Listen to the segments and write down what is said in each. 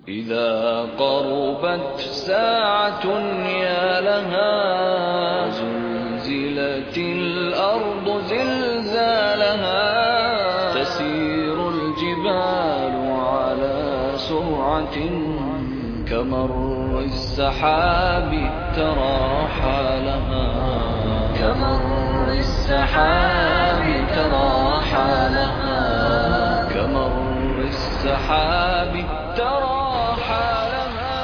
إذا قربت ساعة يا لها زلزلت الأرض زلزالها تسير الجبال على سرعة كمر السحاب ترى حالها كمر السحاب ترى حالها كمر السحاب ترى حالها.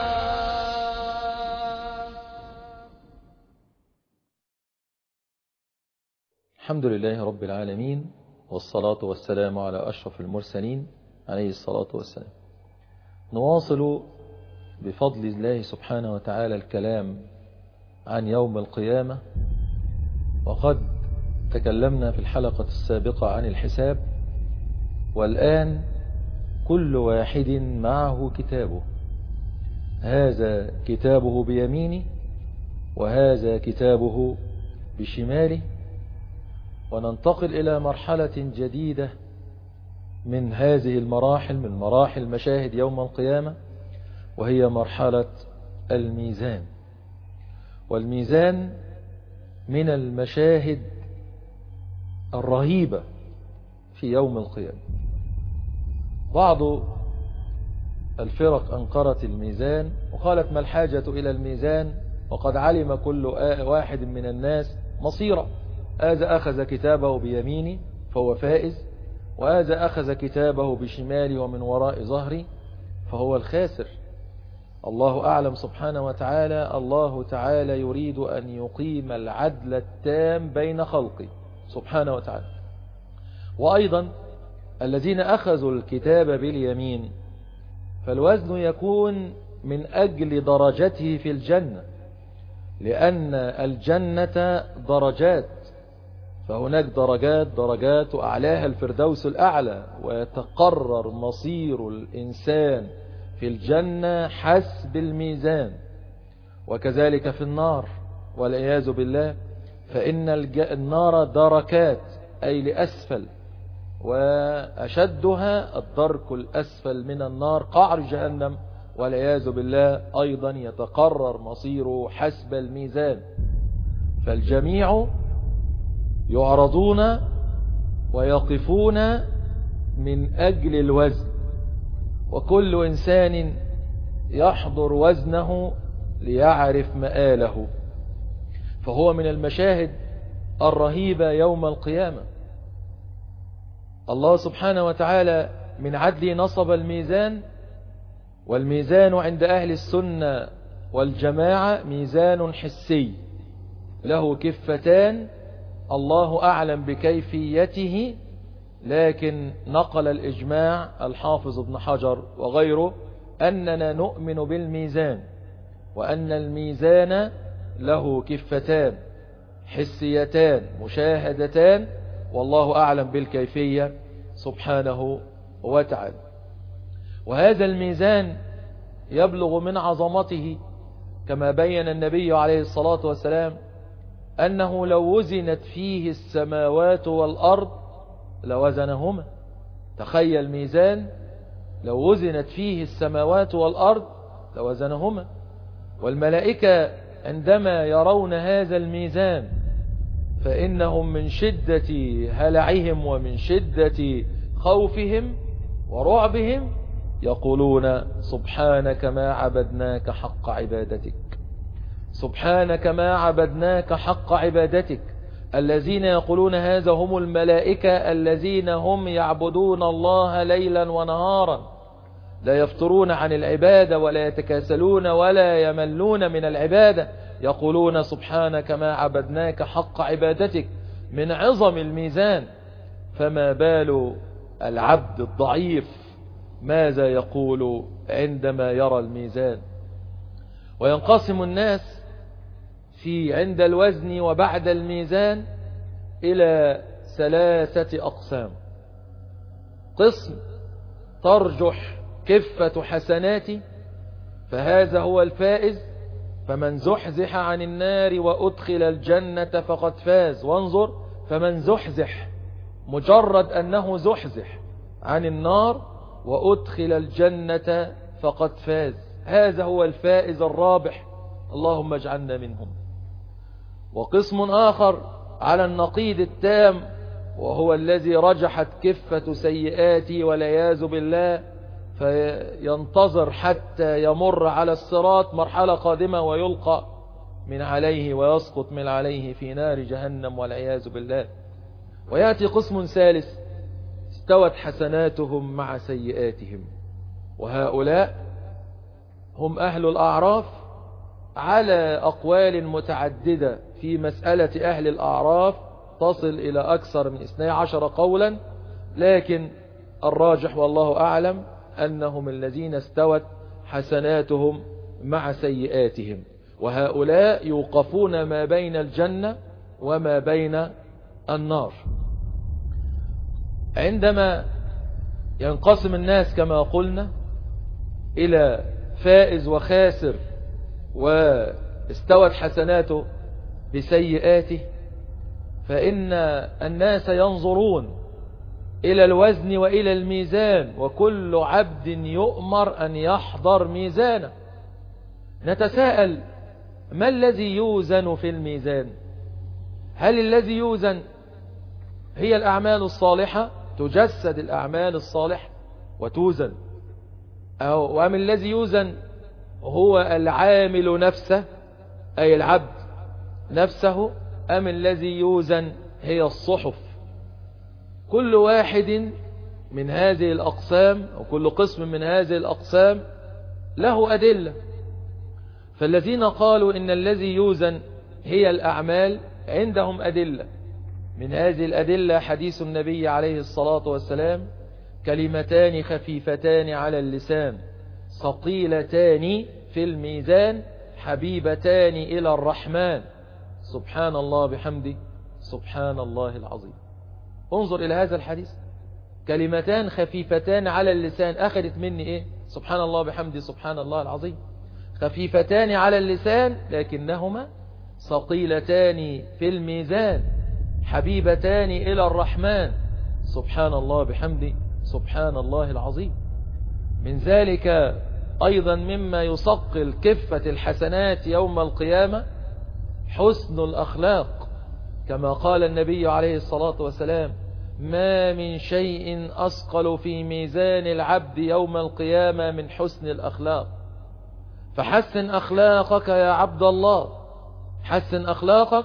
الحمد لله رب العالمين، والصلاة والسلام على أشرف المرسلين عليه الصلاة والسلام. نواصل بفضل الله سبحانه وتعالى الكلام عن يوم القيامة، وقد تكلمنا في الحلقة السابقة عن الحساب، والآن كل واحد معه كتابه، هذا كتابه بيمينه وهذا كتابه بشماله، وننتقل إلى مرحلة جديدة من هذه المراحل، من مراحل مشاهد يوم القيامة، وهي مرحلة الميزان. والميزان من المشاهد الرهيبة في يوم القيامة. بعض الفرق أنكرت الميزان وقالت ما الحاجة إلى الميزان وقد علم كل واحد من الناس مصيره، هذا أخذ كتابه بيمينه فهو فائز، وهذا أخذ كتابه بشماله ومن وراء ظهره فهو الخاسر. الله أعلم سبحانه وتعالى. الله تعالى يريد أن يقيم العدل التام بين خلقه سبحانه وتعالى. وأيضا الذين أخذوا الكتاب باليمين فالوزن يكون من أجل درجته في الجنة، لأن الجنة درجات، فهناك درجات وأعلاها الفردوس الأعلى، ويتقرر مصير الإنسان في الجنة حسب الميزان. وكذلك في النار والعياذ بالله، فإن النار دركات أي لأسفل، وأشدها الدرك الأسفل من النار قعر جهنم والعياذ بالله، أيضا يتقرر مصيره حسب الميزان. فالجميع يعرضون ويقفون من أجل الوزن، وكل إنسان يحضر وزنه ليعرف مآله، فهو من المشاهد الرهيبة يوم القيامة. الله سبحانه وتعالى من عدله نصب الميزان، والميزان عند أهل السنة والجماعة ميزان حسي له كفتان، الله أعلم بكيفيته، لكن نقل الإجماع الحافظ ابن حجر وغيره أننا نؤمن بالميزان، وأن الميزان له كفتان حسيتان مشاهدتان، والله أعلم بالكيفية سبحانه وتعالى. وهذا الميزان يبلغ من عظمته كما بين النبي عليه الصلاة والسلام أنه لو وزنت فيه السماوات والأرض لوزنهما. تخيل ميزان لو وزنت فيه السماوات والأرض لوزنهما. والملائكة عندما يرون هذا الميزان فإنهم من شدة هلعهم ومن شدة خوفهم ورعبهم يقولون سبحانك ما عبدناك حق عبادتك، سبحانك ما عبدناك حق عبادتك. الذين يقولون هذا هم الملائكة الذين هم يعبدون الله ليلا ونهارا، لا يفترون عن العبادة ولا يتكاسلون ولا يملون من العبادة، يقولون سبحانك ما عبدناك حق عبادتك من عظم الميزان. فما بال العبد الضعيف ماذا يقول عندما يرى الميزان؟ وينقسم الناس عند الوزن وبعد الميزان إلى 3 أقسام. قسم ترجح كفة حسناته فهذا هو الفائز، فمن زحزح عن النار وأدخل الجنة فقد فاز. وانظر، فمن زحزح مجرد أنه زحزح عن النار وأدخل الجنة فقد فاز. هذا هو الفائز الرابح، اللهم اجعلنا منهم. وقسم آخر على النقيض التام، وهو الذي رجحت كفة سيئاته والعياذ بالله، فينتظر حتى يمر على الصراط مرحلة قادمة ويلقى من عليه ويسقط من عليه في نار جهنم والعياذ بالله. ويأتي قسم ثالث استوت حسناتهم مع سيئاتهم، وهؤلاء هم أهل الأعراف على أقوال متعددة في مسألة أهل الأعراف تصل إلى أكثر من 12 قولا، لكن الراجح والله أعلم أنهم الذين استوت حسناتهم مع سيئاتهم، وهؤلاء يوقفون ما بين الجنة وما بين النار. عندما ينقسم الناس كما قلنا إلى فائز وخاسر واستوت حسناته بسيئاته، فإن الناس ينظرون إلى الوزن وإلى الميزان، وكل عبد يؤمر أن يحضر ميزانه. نتساءل: ما الذي يوزن في الميزان؟ هل الذي يوزن هي الأعمال الصالحة؟ تجسد الأعمال الصالحة وتوزن، أم الذي يوزن هو العامل نفسه أي العبد نفسه، أم الذي يوزن هي الصحف؟ كل واحد من هذه الأقسام أو كل قسم من هذه الأقسام له أدلة. فالذين قالوا إن الذي يوزن هي الأعمال عندهم أدلة. من هذه الأدلة حديث النبي عليه الصلاة والسلام: كلمتان خفيفتان على اللسان ثقيلتان في الميزان حبيبتان إلى الرحمن سبحان الله بحمده سبحان الله العظيم. انظر إلى هذا الحديث: كلمتان خفيفتان على اللسان، أخذت مني إيه؟ سبحان الله بحمده سبحان الله العظيم. خفيفتان على اللسان لكنهما ثقيلتان في الميزان حبيبتان إلى الرحمن سبحان الله بحمده سبحان الله العظيم. من ذلك أيضا مما يثقل كفة الحسنات يوم القيامة حسن الأخلاق، كما قال النبي عليه الصلاة والسلام: ما من شيء أثقل في ميزان العبد يوم القيامة من حسن الأخلاق. فحسن أخلاقك يا عبد الله، حسن أخلاقك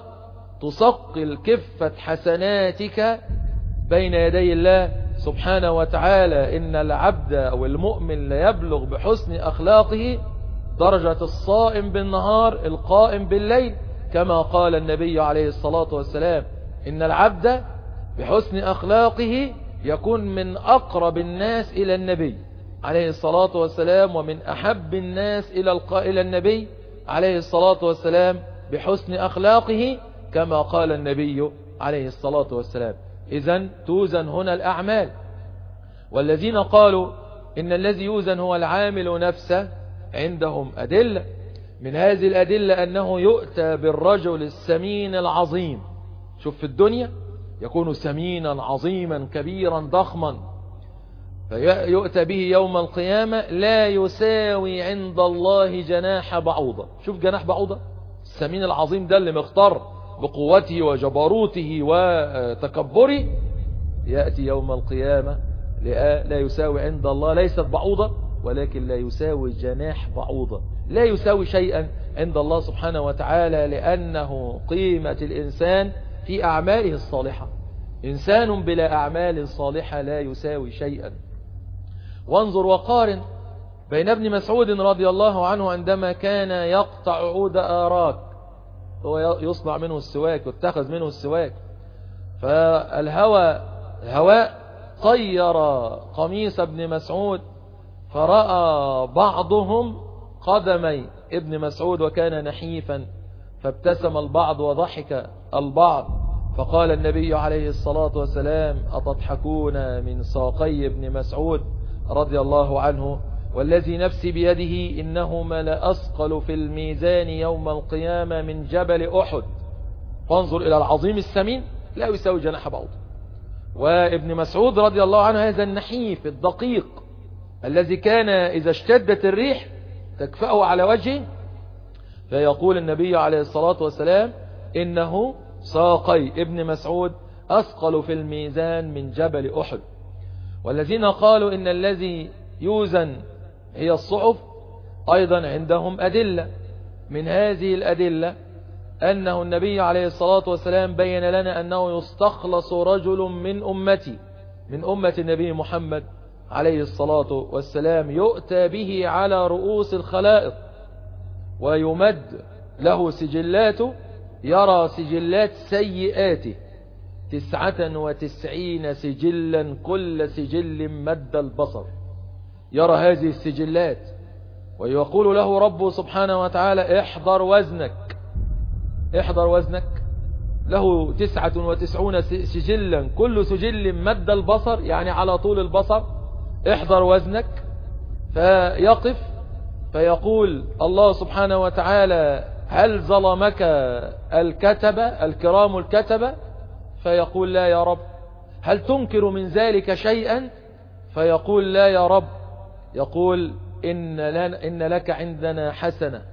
تثقل كفة حسناتك بين يدي الله سبحانه وتعالى. إن العبد أو المؤمن لا يبلغ بحسن أخلاقه درجة الصائم بالنهار القائم بالليل، كما قال النبي عليه الصلاة والسلام: إن العبد بحسن أخلاقه يكون من أقرب الناس إلى النبي عليه الصلاة والسلام، ومن أحب الناس إلى النبي عليه الصلاة والسلام بحسن أخلاقه، كما قال النبي عليه الصلاة والسلام. إذن توزن هنا الأعمال. والذين قالوا إن الذي يوزن هو العامل نفسه عندهم أدلة. من هذه الأدلة أنه يؤتى بالرجل السمين العظيم. شوف في الدنيا يكون سمينا عظيما كبيرا ضخما، فيؤتى به يوم القيامة لا يساوي عند الله جناح بعوضة. شوف جناح بعوضة، السمين العظيم ده اللي مختار بقوته وجبروته وتكبره، يأتي يوم القيامة لا يساوي عند الله ليست بعوضة، ولكن لا يساوي جناح بعوضة، لا يساوي شيئا عند الله سبحانه وتعالى، لأنه قيمة الإنسان في أعماله الصالحة. إنسان بلا أعمال صالحة لا يساوي شيئا. وانظر وقارن بين ابن مسعود رضي الله عنه عندما كان يقطع عود آراك، هو يصنع منه السواك واتخذ منه السواك، الهواء طير قميص ابن مسعود، فرأى بعضهم قدمي ابن مسعود وكان نحيفا، فابتسم البعض وضحك البعض، فقال النبي عليه الصلاة والسلام: أتضحكون من ساقي ابن مسعود رضي الله عنه، والذي نفسي بيده إنهما لأثقل في الميزان يوم القيامة من جبل أحد. فانظر إلى العظيم السمين لا يساوي جناح بعوضة، وابن مسعود رضي الله عنه هذا النحيف الدقيق الذي كان إذا اشتدت الريح تكفأه على وجهه، فيقول النبي عليه الصلاة والسلام إنه ساقي ابن مسعود أثقل في الميزان من جبل أحد. والذين قالوا إن الذي يوزن هي الصحف أيضا عندهم أدلة. من هذه الأدلة أنه النبي عليه الصلاة والسلام بين لنا أنه يستخلص رجل من أمتي، من أمة النبي محمد عليه الصلاة والسلام، يؤتى به على رؤوس الخلائق ويمد له سجلاته، يرى سجلات سيئاته 99 سجلا، كل سجل مد البصر، يرى هذه السجلات، ويقول له ربه سبحانه وتعالى احضر وزنك، احضر وزنك، له 99 سجلا كل سجل مد البصر يعني على طول البصر، احضر وزنك. فيقف فيقول الله سبحانه وتعالى هل ظلمك الكتبة الكرام الكتبة؟ فيقول لا يا رب. هل تنكر من ذلك شيئا؟ فيقول لا يا رب. يقول إن لك عندنا حسنة،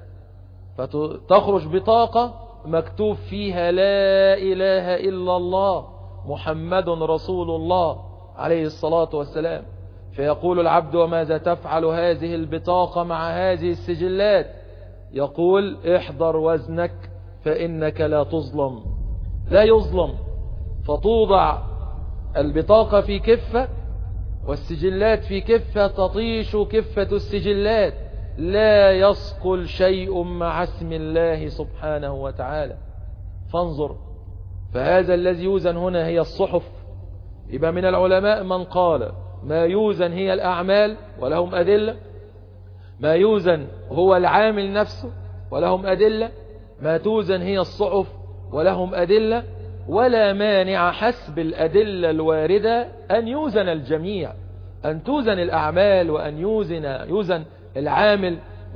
فتخرج بطاقة مكتوب فيها لا إله إلا الله محمد رسول الله عليه الصلاة والسلام. فيقول العبد وماذا تفعل هذه البطاقة مع هذه السجلات؟ يقول احضر وزنك فإنك لا تظلم، لا يظلم. فتوضع البطاقة في كفة والسجلات في كفة، تطيش كفة السجلات، لا يثقل شيء مع اسم الله سبحانه وتعالى. فانظر، فهذا الذي يوزن هنا هي الصحف. يبقى من العلماء من قال ما يوزن هي الأعمال ولهم أدلة، ما يوزن هو العامل نفسه ولهم أدلة، ما توزن هي الصحف ولهم أدلة. ولا مانع حسب الأدلة الواردة أن يوزن الجميع، أن توزن الأعمال وأن يوزن العامل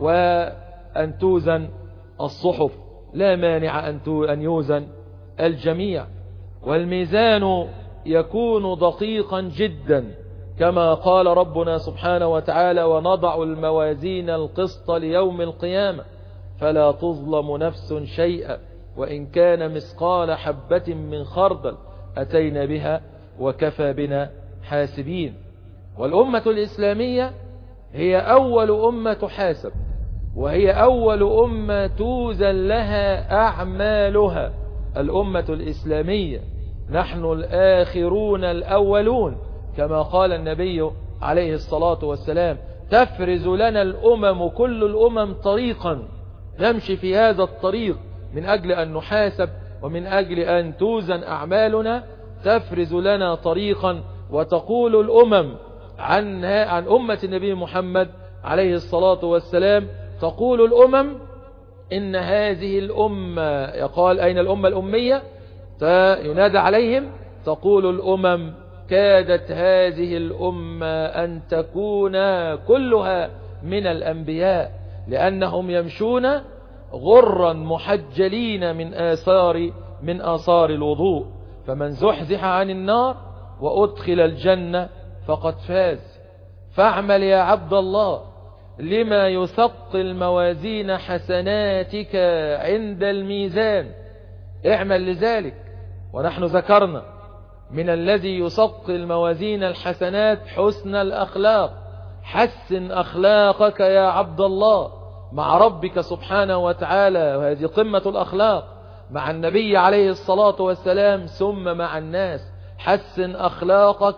وأن توزن الصحف، لا مانع أن يوزن الجميع. والميزان يكون دقيقا جدا كما قال ربنا سبحانه وتعالى ونضع الموازين القسط ليوم القيامة فلا تظلم نفس شيئا وإن كان مثقال حبة من خردل أتينا بها وكفى بنا حاسبين. والأمة الإسلامية هي أول أمة تحاسب، وهي أول أمة توزن لها أعمالها. الأمة الإسلامية نحن الآخرون الأولون كما قال النبي عليه الصلاة والسلام تفرز لنا الأمم كل الأمم طريقا نمشي في هذا الطريق من أجل أن نحاسب ومن أجل أن توزن أعمالنا. تفرز لنا طريقا وتقول الأمم عن أمة النبي محمد عليه الصلاة والسلام، تقول الأمم إن هذه الأمة، يقال أين الأمة الأمية؟ ينادى عليهم، تقول الأمم كادت هذه الأمة أن تكون كلها من الأنبياء لأنهم يمشون غرا محجلين من آثار الوضوء. فمن زحزح عن النار وأدخل الجنة فقد فاز. فاعمل يا عبد الله لما يثقل موازين حسناتك عند الميزان، اعمل لذلك. ونحن ذكرنا من الذي يثقل موازين الحسنات حسن الأخلاق. حسن أخلاقك يا عبد الله مع ربك سبحانه وتعالى، وهذه قمة الأخلاق، مع النبي عليه الصلاة والسلام، ثم مع الناس. حسن أخلاقك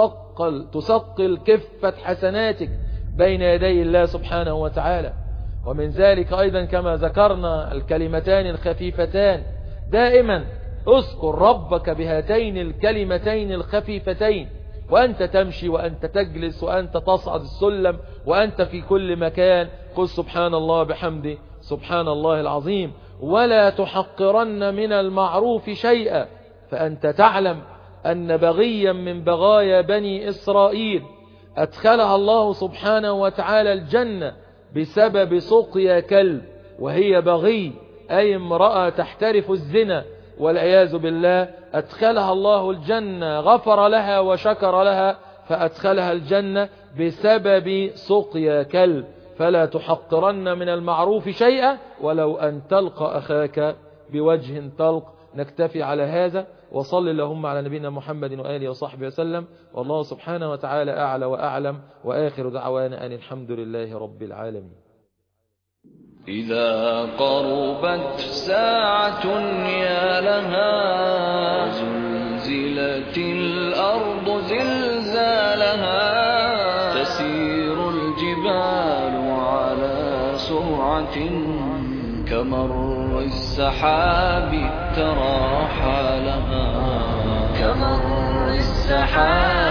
تثقل كفة حسناتك بين يدي الله سبحانه وتعالى. ومن ذلك أيضا كما ذكرنا الكلمتان الخفيفتان، دائما اذكر ربك بهاتين الكلمتين الخفيفتين وأنت تمشي وأنت تجلس وأنت تصعد السلم وأنت في كل مكان. قل سبحان الله بحمده سبحان الله العظيم. ولا تحقرن من المعروف شيئا، فأنت تعلم أن بغيا من بغايا بني إسرائيل أدخلها الله سبحانه وتعالى الجنة بسبب سقيا كلب، وهي بغي أي امرأة تحترف الزنا والعياذ بالله، أدخلها الله الجنة، غفر لها وشكر لها فأدخلها الجنة بسبب سقيا كلب. فلا تحقرن من المعروف شيئا ولو أن تلقى أخاك بوجه طلق. نكتفي على هذا، وصل اللهم على نبينا محمد وآله وصحبه وسلم، والله سبحانه وتعالى أعلى وأعلم، وآخر دعوانا أن الحمد لله رب العالمين. إذا قربت ساعة يا لها زلزلت الأرض زلزالها تسير الجبال على سرعة كمر السحاب ترى حالها